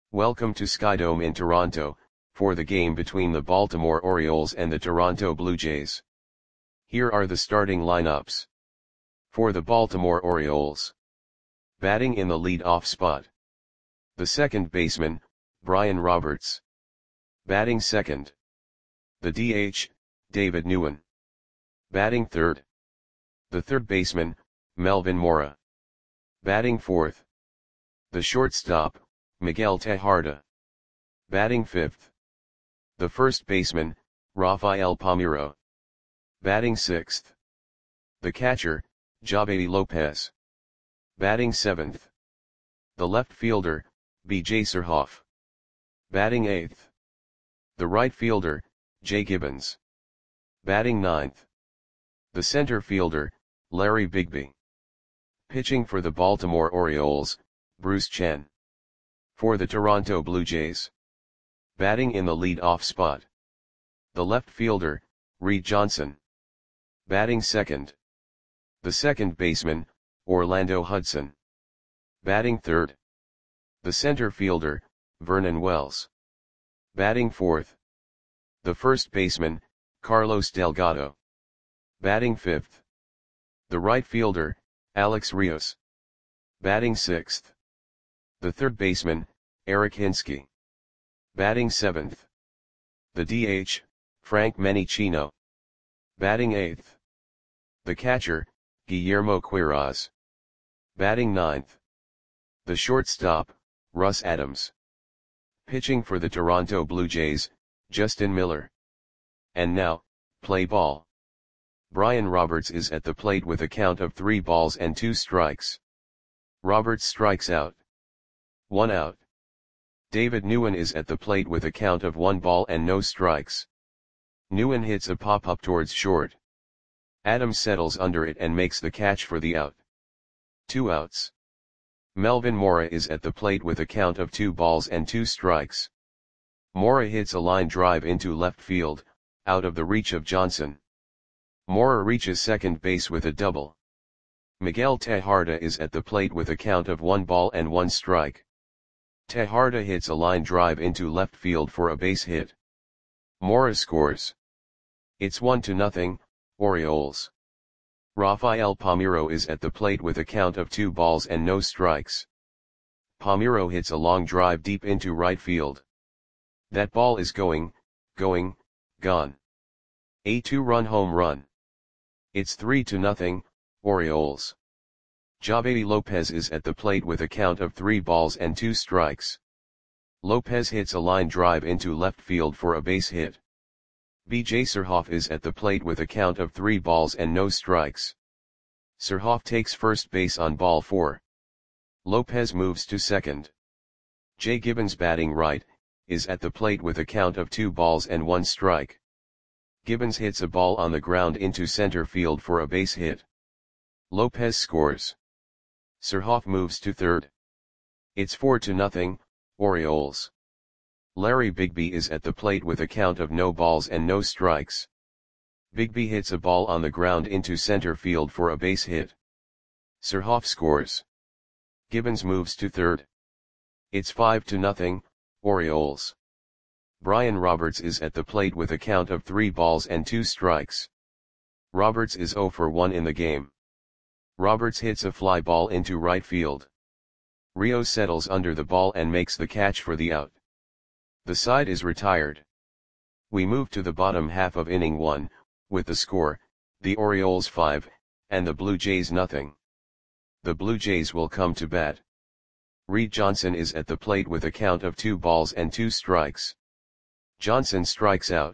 Welcome to Skydome in Toronto, for the game between the Baltimore Orioles and the Toronto Blue Jays. Here are the starting lineups. For the Baltimore Orioles. Batting in the lead-off spot. The second baseman, Brian Roberts. Batting second. The DH, David Nguyen. Batting third. The third baseman, Melvin Mora. Batting fourth. The shortstop, Miguel Tejada. Batting fifth. The first baseman, Rafael Palmeiro. Batting sixth. The catcher, Javedi Lopez. Batting seventh. The left fielder, B.J. Surhoff. Batting eighth. The right fielder, Jay Gibbons. Batting ninth. The center fielder, Larry Bigby. Pitching for the Baltimore Orioles, Bruce Chen. For the Toronto Blue Jays. Batting in the lead-off spot. The left fielder, Reed Johnson. Batting second. The second baseman, Orlando Hudson. Batting third. The center fielder, Vernon Wells. Batting fourth. The first baseman, Carlos Delgado. Batting fifth. The right fielder, Alex Rios. Batting sixth. The third baseman, Eric Hinske. Batting seventh. The DH, Frank Menichino. Batting eighth. The catcher, Guillermo Quiroz. Batting ninth. The shortstop, Russ Adams. Pitching for the Toronto Blue Jays, Justin Miller. And now, play ball. Brian Roberts is at the plate with a count of 3 balls and 2 strikes. Roberts strikes out. 1 out. David Nguyen is at the plate with a count of 1 ball and no strikes. Nguyen hits a pop-up towards short. Adams settles under it and makes the catch for the out. 2 outs. Melvin Mora is at the plate with a count of 2 balls and 2 strikes. Mora hits a line drive into left field, out of the reach of Johnson. Mora reaches second base with a double. Miguel Tejada is at the plate with a count of 1 ball and 1 strike. Tejada hits a line drive into left field for a base hit. Mora scores. It's 1-0, Orioles. Rafael Palmeiro is at the plate with a count of 2 balls and no strikes. Palmeiro hits a long drive deep into right field. That ball is gone. A 2-run home run. It's 3-0, Orioles. Javedi Lopez is at the plate with a count of 3 balls and 2 strikes. Lopez hits a line drive into left field for a base hit. B.J. Surhoff is at the plate with a count of 3 balls and no strikes. Surhoff takes first base on ball 4. Lopez moves to second. Jay Gibbons, batting right, is at the plate with a count of 2 balls and 1 strike. Gibbons hits a ball on the ground into center field for a base hit. Lopez scores. Surhoff moves to third. It's 4-0, Orioles. Larry Bigby is at the plate with a count of no balls and no strikes. Bigby hits a ball on the ground into center field for a base hit. Surhoff scores. Gibbons moves to third. It's 5-0, Orioles. Brian Roberts is at the plate with a count of 3 balls and 2 strikes. Roberts is 0 for 1 in the game. Roberts hits a fly ball into right field. Rios settles under the ball and makes the catch for the out. The side is retired. We move to the bottom half of inning 1, with the score, the Orioles 5, and the Blue Jays 0. The Blue Jays will come to bat. Reed Johnson is at the plate with a count of 2 balls and 2 strikes. Johnson strikes out.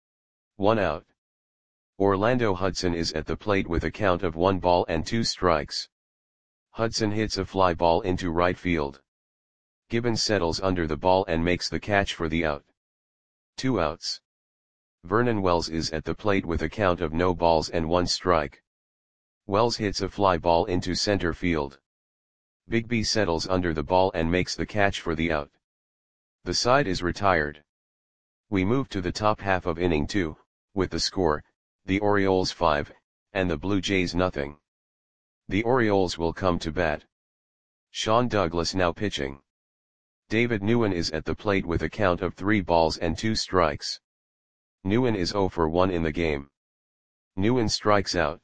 1 out. Orlando Hudson is at the plate with a count of 1 ball and 2 strikes. Hudson hits a fly ball into right field. Gibbons settles under the ball and makes the catch for the out. 2 outs. Vernon Wells is at the plate with a count of no balls and 1 strike. Wells hits a fly ball into center field. Bigby settles under the ball and makes the catch for the out. The side is retired. We move to the top half of inning 2, with the score, the Orioles 5, and the Blue Jays 0. The Orioles will come to bat. Sean Douglas now pitching. David Nguyen is at the plate with a count of 3 balls and 2 strikes. Nguyen is 0 for 1 in the game. Nguyen strikes out.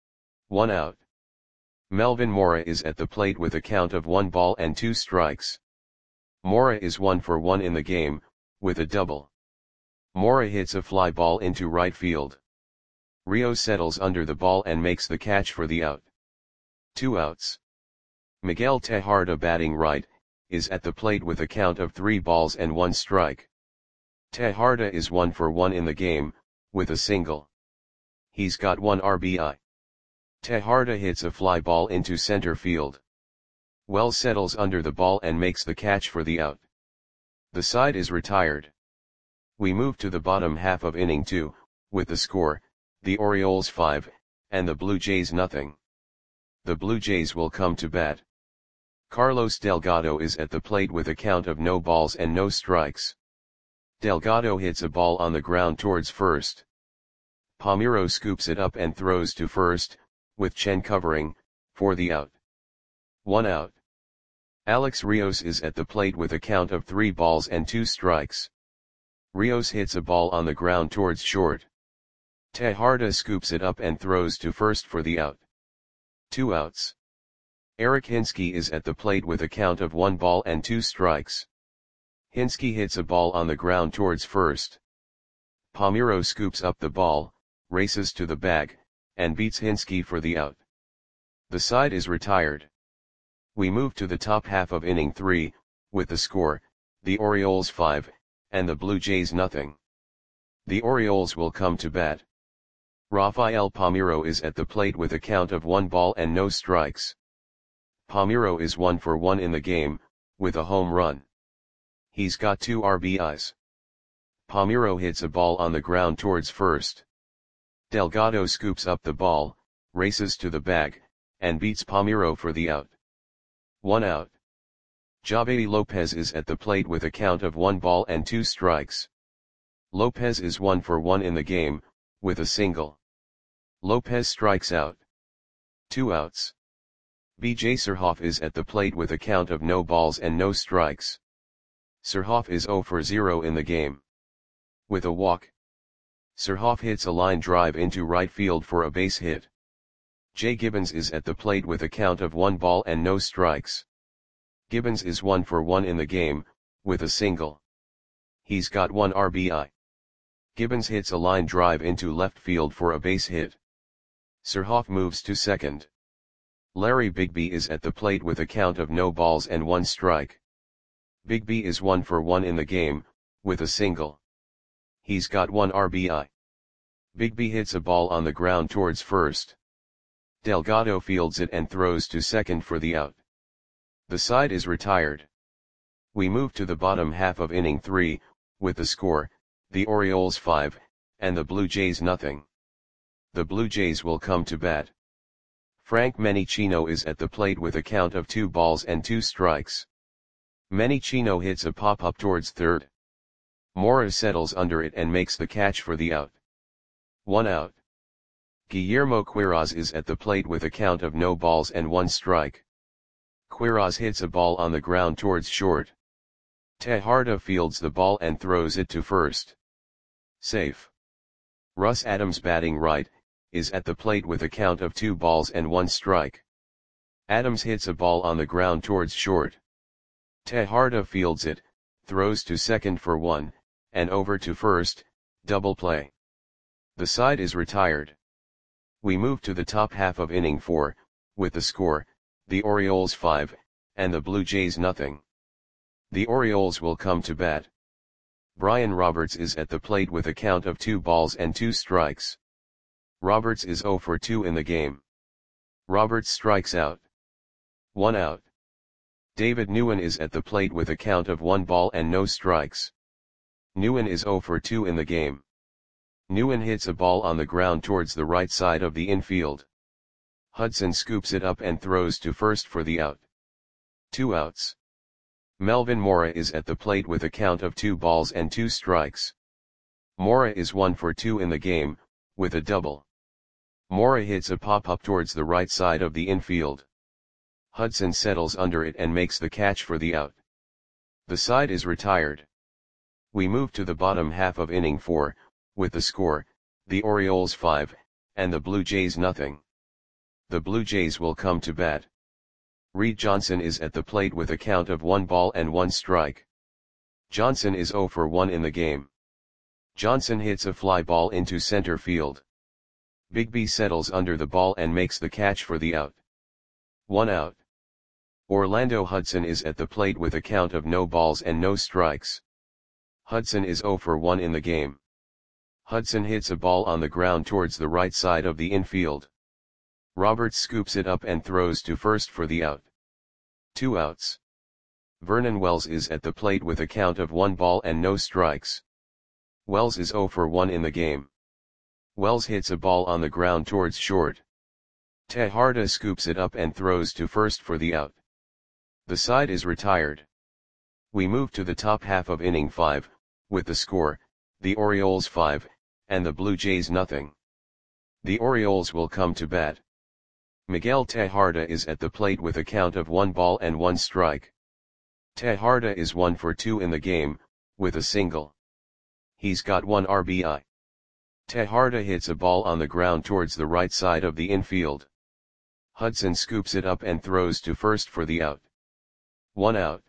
1 out. Melvin Mora is at the plate with a count of 1 ball and 2 strikes. Mora is 1 for 1 in the game, with a double. Mora hits a fly ball into right field. Rios settles under the ball and makes the catch for the out. 2 outs. Miguel Tejada, batting right, is at the plate with a count of 3 balls and 1 strike. Tejada is 1 for 1 in the game, with a single. He's got 1 RBI. Tejada hits a fly ball into center field. Wells settles under the ball and makes the catch for the out. The side is retired. We move to the bottom half of inning 2, with the score, the Orioles 5, and the Blue Jays nothing. The Blue Jays will come to bat. Carlos Delgado is at the plate with a count of no balls and no strikes. Delgado hits a ball on the ground towards first. Palmeiro scoops it up and throws to first, with Chen covering, for the out. 1 out. Alex Rios is at the plate with a count of 3 balls and 2 strikes. Rios hits a ball on the ground towards short. Tejada scoops it up and throws to first for the out. 2 outs. Eric Hinske is at the plate with a count of 1 ball and 2 strikes. Hinske hits a ball on the ground towards first. Palmeiro scoops up the ball, races to the bag, and beats Hinske for the out. The side is retired. We move to the top half of inning 3, with the score, the Orioles 5, and the Blue Jays nothing. The Orioles will come to bat. Rafael Palmeiro is at the plate with a count of 1 ball and no strikes. Palmeiro is 1 for 1 in the game, with a home run. He's got 2 RBIs. Palmeiro hits a ball on the ground towards first. Delgado scoops up the ball, races to the bag, and beats Palmeiro for the out. 1 out. Javedi Lopez is at the plate with a count of 1 ball and 2 strikes. Lopez is 1 for 1 in the game, with a single. Lopez strikes out. 2 outs. B.J. Surhoff is at the plate with a count of no balls and no strikes. Surhoff is 0 for 0 in the game. With a walk. Surhoff hits a line drive into right field for a base hit. Jay Gibbons is at the plate with a count of 1 ball and no strikes. Gibbons is 1 for 1 in the game, with a single. He's got 1 RBI. Gibbons hits a line drive into left field for a base hit. Surhoff moves to second. Larry Bigby is at the plate with a count of no balls and 1 strike. Bigby is 1 for 1 in the game, with a single. He's got 1 RBI. Bigby hits a ball on the ground towards first. Delgado fields it and throws to second for the out. The side is retired. We move to the bottom half of inning 3, with the score, the Orioles 5, and the Blue Jays nothing. The Blue Jays will come to bat. Frank Menechino is at the plate with a count of 2 balls and 2 strikes. Menechino hits a pop-up towards third. Mora settles under it and makes the catch for the out. 1 out. Guillermo Quiroz is at the plate with a count of no balls and 1 strike. Quiroz hits a ball on the ground towards short. Tejada fields the ball and throws it to first. Safe. Russ Adams, batting right, is at the plate with a count of 2 balls and 1 strike. Adams hits a ball on the ground towards short. Tejada fields it, throws to second for 1, and over to first, double play. The side is retired. We move to the top half of inning 4, with the score, the Orioles 5, and the Blue Jays nothing. The Orioles will come to bat. Brian Roberts is at the plate with a count of 2 balls and 2 strikes. Roberts is 0 for 2 in the game. Roberts strikes out. 1 out. David Nguyen is at the plate with a count of 1 ball and no strikes. Nguyen is 0 for 2 in the game. Nguyen hits a ball on the ground towards the right side of the infield. Hudson scoops it up and throws to first for the out. 2 outs. Melvin Mora is at the plate with a count of 2 balls and 2 strikes. Mora is 1 for 2 in the game, with a double. Mora hits a pop-up towards the right side of the infield. Hudson settles under it and makes the catch for the out. The side is retired. We move to the bottom half of inning 4, with the score, the Orioles 5, and the Blue Jays nothing. The Blue Jays will come to bat. Reed Johnson is at the plate with a count of 1 ball and 1 strike. Johnson is 0 for 1 in the game. Johnson hits a fly ball into center field. Bigby settles under the ball and makes the catch for the out. 1 out. Orlando Hudson is at the plate with a count of no balls and no strikes. Hudson is 0 for 1 in the game. Hudson hits a ball on the ground towards the right side of the infield. Roberts scoops it up and throws to first for the out. 2 outs. Vernon Wells is at the plate with a count of 1 ball and no strikes. Wells is 0 for 1 in the game. Wells hits a ball on the ground towards short. Tejada scoops it up and throws to first for the out. The side is retired. We move to the top half of inning 5, with the score, the Orioles 5, and the Blue Jays nothing. The Orioles will come to bat. Miguel Tejada is at the plate with a count of 1 ball and 1 strike. Tejada is 1 for 2 in the game, with a single. He's got 1 RBI. Tejada hits a ball on the ground towards the right side of the infield. Hudson scoops it up and throws to first for the out. 1 out.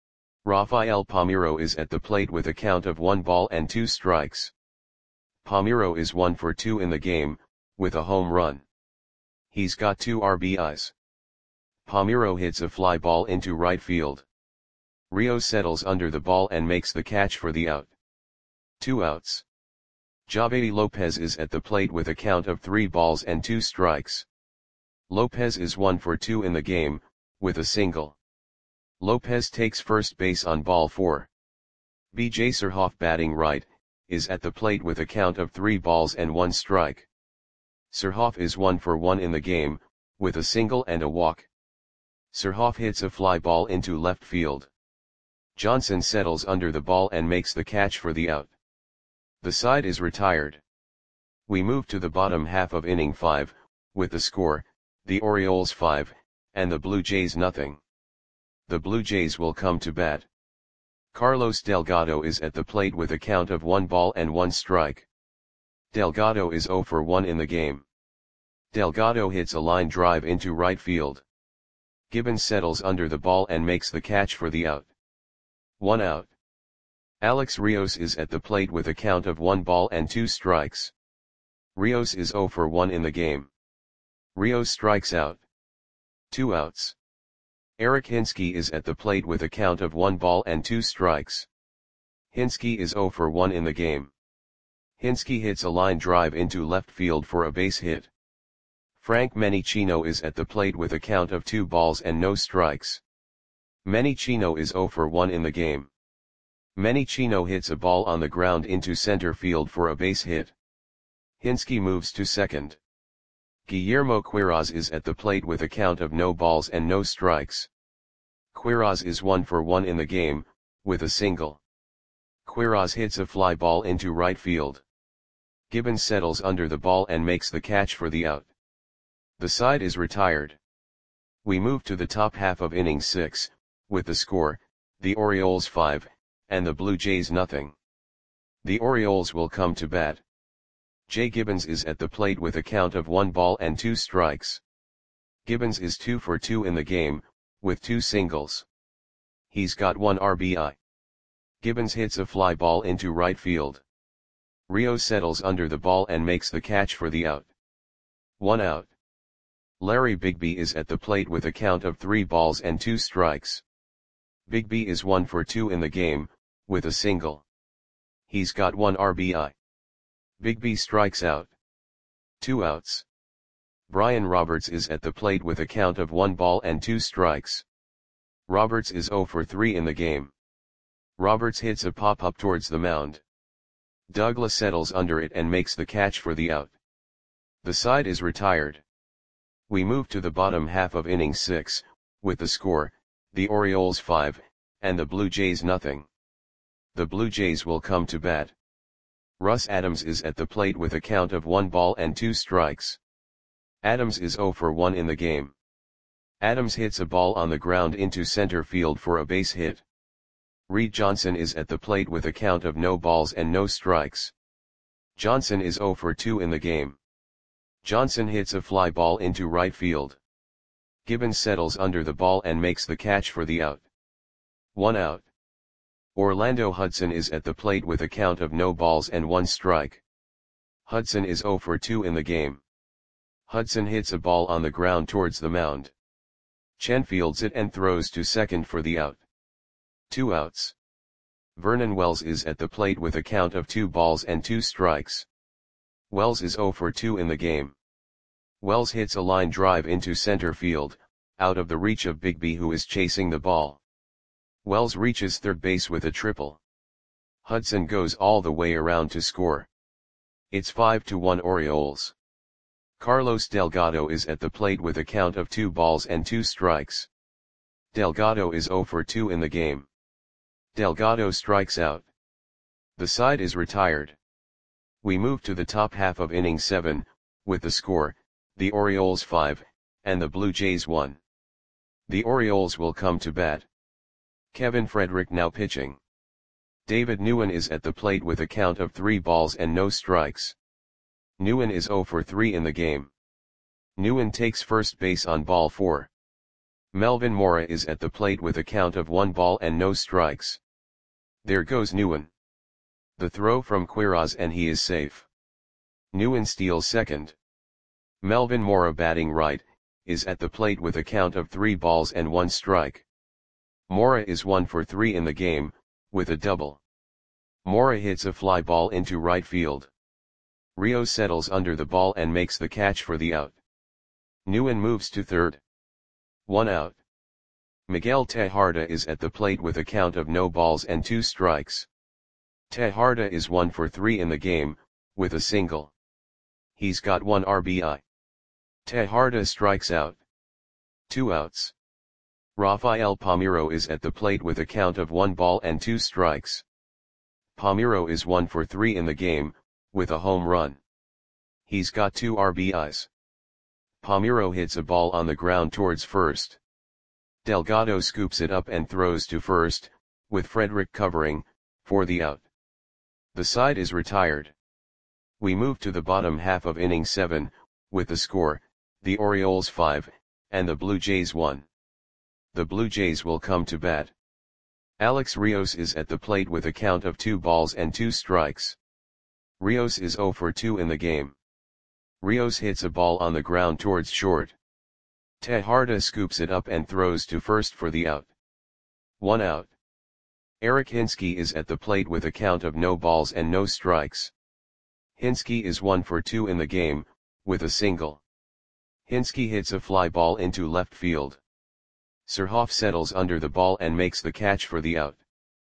Rafael Palmeiro is at the plate with a count of 1 ball and 2 strikes. Palmeiro is 1 for 2 in the game, with a home run. He's got 2 RBIs. Palmeiro hits a fly ball into right field. Rios settles under the ball and makes the catch for the out. 2 outs. Javy Lopez is at the plate with a count of 3 balls and 2 strikes. Lopez is 1 for 2 in the game, with a single. Lopez takes first base on ball 4. B.J. Surhoff, batting right, is at the plate with a count of 3 balls and 1 strike. Surhoff is 1 for 1 in the game, with a single and a walk. Surhoff hits a fly ball into left field. Johnson settles under the ball and makes the catch for the out. The side is retired. We move to the bottom half of inning 5, with the score, the Orioles 5, and the Blue Jays nothing. The Blue Jays will come to bat. Carlos Delgado is at the plate with a count of 1 ball and 1 strike. Delgado is 0 for 1 in the game. Delgado hits a line drive into right field. Gibbons settles under the ball and makes the catch for the out. 1 out. Alex Rios is at the plate with a count of 1 ball and 2 strikes. Rios is 0 for 1 in the game. Rios strikes out. 2 outs. Eric Hinske is at the plate with a count of 1 ball and 2 strikes. Hinske is 0 for 1 in the game. Hinske hits a line drive into left field for a base hit. Frank Menichino is at the plate with a count of 2 balls and no strikes. Menichino is 0 for 1 in the game. Menichino hits a ball on the ground into center field for a base hit. Hinske moves to second. Guillermo Quiroz is at the plate with a count of no balls and no strikes. Quiroz is 1 for 1 in the game, with a single. Quiroz hits a fly ball into right field. Gibbons settles under the ball and makes the catch for the out. The side is retired. We move to the top half of inning 6, with the score, the Orioles 5, and the Blue Jays nothing. The Orioles will come to bat. Jay Gibbons is at the plate with a count of 1 ball and 2 strikes. Gibbons is 2 for 2 in the game, with 2 singles. He's got 1 RBI. Gibbons hits a fly ball into right field. Rios settles under the ball and makes the catch for the out. 1 out. Larry Bigby is at the plate with a count of 3 balls and 2 strikes. Bigby is 1 for 2 in the game, with a single. He's got 1 RBI. Bigby strikes out. 2 outs. Brian Roberts is at the plate with a count of 1 ball and 2 strikes. Roberts is 0 for 3 in the game. Roberts hits a pop-up towards the mound. Douglas settles under it and makes the catch for the out. The side is retired. We move to the bottom half of inning 6, with the score, the Orioles 5, and the Blue Jays nothing. The Blue Jays will come to bat. Russ Adams is at the plate with a count of 1 ball and 2 strikes. Adams is 0 for 1 in the game. Adams hits a ball on the ground into center field for a base hit. Reed Johnson is at the plate with a count of no balls and no strikes. Johnson is 0 for 2 in the game. Johnson hits a fly ball into right field. Gibbons settles under the ball and makes the catch for the out. 1 out. Orlando Hudson is at the plate with a count of no balls and 1 strike. Hudson is 0 for 2 in the game. Hudson hits a ball on the ground towards the mound. Chen fields it and throws to second for the out. 2 outs. Vernon Wells is at the plate with a count of 2 balls and 2 strikes. Wells is 0 for 2 in the game. Wells hits a line drive into center field, out of the reach of Bigby, who is chasing the ball. Wells reaches third base with a triple. Hudson goes all the way around to score. It's 5-1 Orioles. Carlos Delgado is at the plate with a count of 2 balls and 2 strikes. Delgado is 0 for 2 in the game. Delgado strikes out. The side is retired. We move to the top half of inning 7, with the score, the Orioles 5, and the Blue Jays 1. The Orioles will come to bat. Kevin Frederick now pitching. David Nguyen is at the plate with a count of 3 balls and no strikes. Nguyen is 0 for 3 in the game. Nguyen takes first base on ball 4. Melvin Mora is at the plate with a count of 1 ball and no strikes. There goes Nguyen. The throw from Quiroz and he is safe. Nguyen steals second. Melvin Mora, batting right, is at the plate with a count of 3 balls and 1 strike. Mora is 1 for 3 in the game, with a double. Mora hits a fly ball into right field. Rios settles under the ball and makes the catch for the out. Nguyen moves to third. 1 out. Miguel Tejada is at the plate with a count of no balls and 2 strikes. Tejada is 1 for 3 in the game, with a single. He's got 1 RBI. Tejada strikes out. 2 outs. Rafael Palmeiro is at the plate with a count of 1 ball and 2 strikes. Palmeiro is 1 for 3 in the game, with a home run. He's got 2 RBIs. Palmeiro hits a ball on the ground towards first. Delgado scoops it up and throws to first, with Frederick covering, for the out. The side is retired. We move to the bottom half of inning 7, with the score, the Orioles 5, and the Blue Jays 1. The Blue Jays will come to bat. Alex Rios is at the plate with a count of 2 balls and 2 strikes. Rios is 0 for 2 in the game. Rios hits a ball on the ground towards short. Tejada scoops it up and throws to first for the out. 1 out. Eric Hinske is at the plate with a count of no balls and no strikes. Hinske is 1 for 2 in the game, with a single. Hinske hits a fly ball into left field. Surhoff settles under the ball and makes the catch for the out.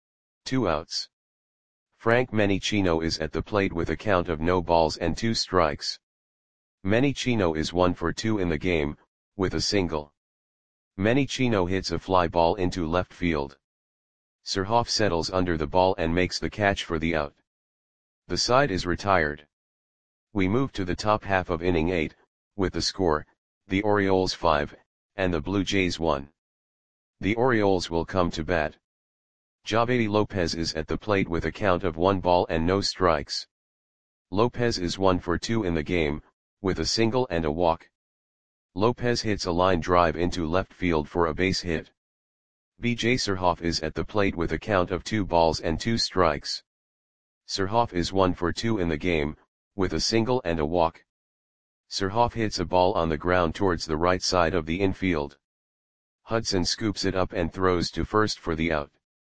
2 outs. Frank Menichino is at the plate with a count of no balls and 2 strikes. Menichino is 1 for 2 in the game, with a single. Menichino hits a fly ball into left field. Surhoff settles under the ball and makes the catch for the out. The side is retired. We move to the top half of inning 8, with the score, the Orioles 5, and the Blue Jays 1. The Orioles will come to bat. Javedi Lopez is at the plate with a count of 1 ball and no strikes. Lopez is 1 for 2 in the game, with a single and a walk. Lopez hits a line drive into left field for a base hit. B.J. Surhoff is at the plate with a count of 2 balls and 2 strikes. Surhoff is 1 for 2 in the game, with a single and a walk. Surhoff hits a ball on the ground towards the right side of the infield. Hudson scoops it up and throws to first for the out.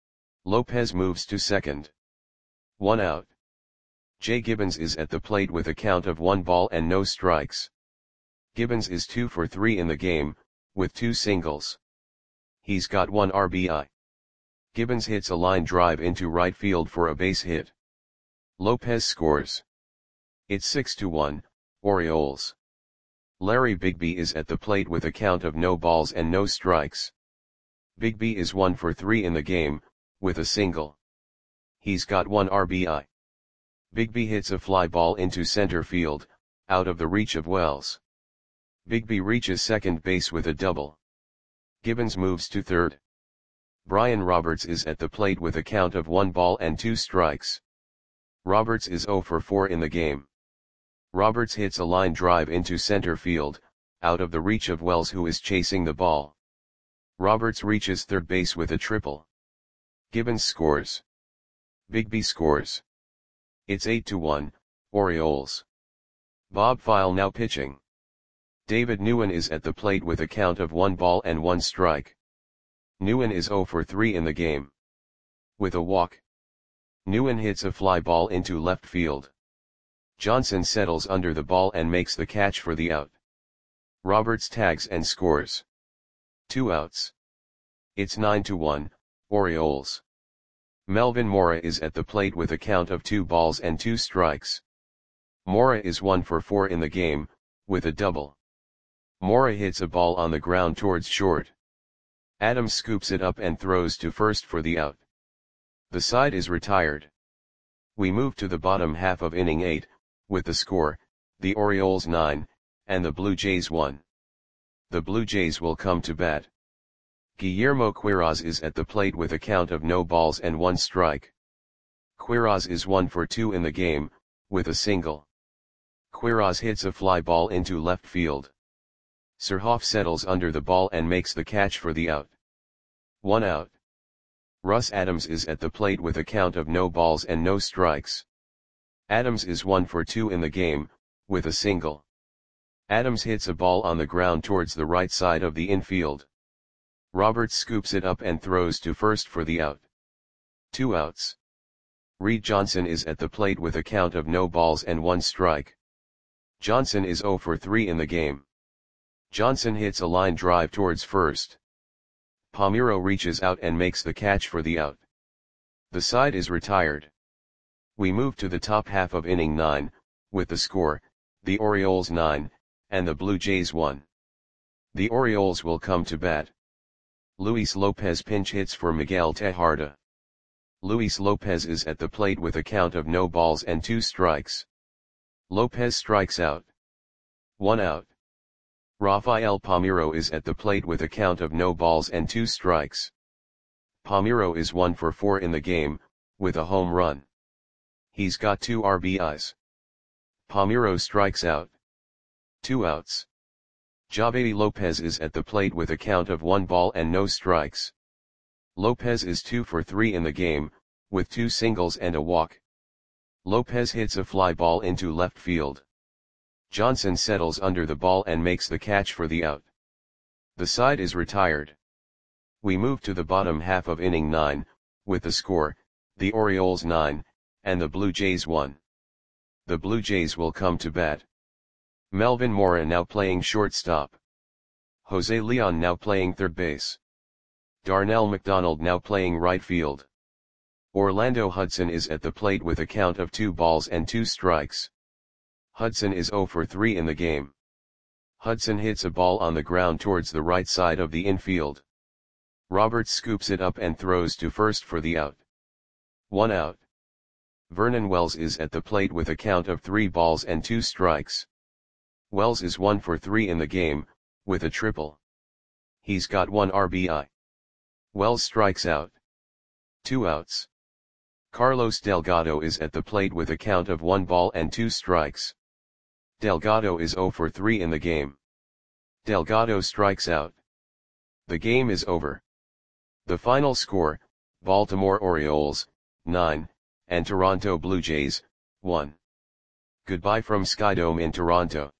Lopez moves to second. 1 out. Jay Gibbons is at the plate with a count of 1 ball and no strikes. Gibbons is 2 for 3 in the game, with 2 singles. He's got 1 RBI. Gibbons hits a line drive into right field for a base hit. Lopez scores. It's 6-1, Orioles. Larry Bigby is at the plate with a count of no balls and no strikes. Bigby is 1 for 3 in the game, with a single. He's got 1 RBI. Bigby hits a fly ball into center field, out of the reach of Wells. Bigby reaches second base with a double. Gibbons moves to third. Brian Roberts is at the plate with a count of 1 ball and 2 strikes. Roberts is 0 for 4 in the game. Roberts hits a line drive into center field, out of the reach of Wells, who is chasing the ball. Roberts reaches third base with a triple. Gibbons scores. Bigby scores. It's 8-1, Orioles. Bob File now pitching. David Nguyen is at the plate with a count of 1 ball and 1 strike. Nguyen is 0 for 3 in the game. With a walk, Nguyen hits a fly ball into left field. Johnson settles under the ball and makes the catch for the out. Roberts tags and scores. 2 outs. It's 9-1, Orioles. Melvin Mora is at the plate with a count of 2 balls and 2 strikes. Mora is 1 for 4 in the game, with a double. Mora hits a ball on the ground towards short. Adams scoops it up and throws to first for the out. The side is retired. We move to the bottom half of inning 8, with the score, the Orioles 9, and the Blue Jays 1. The Blue Jays will come to bat. Guillermo Quiroz is at the plate with a count of no balls and 1 strike. Quiroz is 1 for 2 in the game, with a single. Quiroz hits a fly ball into left field. Surhoff settles under the ball and makes the catch for the out. 1 out. Russ Adams is at the plate with a count of no balls and no strikes. Adams is 1 for 2 in the game, with a single. Adams hits a ball on the ground towards the right side of the infield. Roberts scoops it up and throws to first for the out. 2 outs. Reed Johnson is at the plate with a count of no balls and 1 strike. Johnson is 0 for 3 in the game. Johnson hits a line drive towards first. Palmeiro reaches out and makes the catch for the out. The side is retired. We move to the top half of inning 9, with the score, the Orioles 9, and the Blue Jays 1. The Orioles will come to bat. Luis Lopez pinch hits for Miguel Tejada. Luis Lopez is at the plate with a count of no balls and 2 strikes. Lopez strikes out. 1 out. Rafael Palmeiro is at the plate with a count of no balls and 2 strikes. Palmeiro is 1 for 4 in the game, with a home run. He's got 2 RBIs. Palmeiro strikes out. 2 outs. Javedi Lopez is at the plate with a count of 1 ball and no strikes. Lopez is 2 for 3 in the game, with 2 singles and a walk. Lopez hits a fly ball into left field. Johnson settles under the ball and makes the catch for the out. The side is retired. We move to the bottom half of inning 9, with the score, the Orioles 9, and the Blue Jays 1. The Blue Jays will come to bat. Melvin Mora now playing shortstop. Jose Leon now playing third base. Darnell McDonald now playing right field. Orlando Hudson is at the plate with a count of 2 balls and 2 strikes. Hudson is 0 for 3 in the game. Hudson hits a ball on the ground towards the right side of the infield. Roberts scoops it up and throws to first for the out. 1 out. Vernon Wells is at the plate with a count of 3 balls and 2 strikes. Wells is 1 for 3 in the game, with a triple. He's got 1 RBI. Wells strikes out. 2 outs. Carlos Delgado is at the plate with a count of 1 ball and 2 strikes. Delgado is 0 for 3 in the game. Delgado strikes out. The game is over. The final score, Baltimore Orioles, 9, and Toronto Blue Jays, 1. Goodbye from Skydome in Toronto.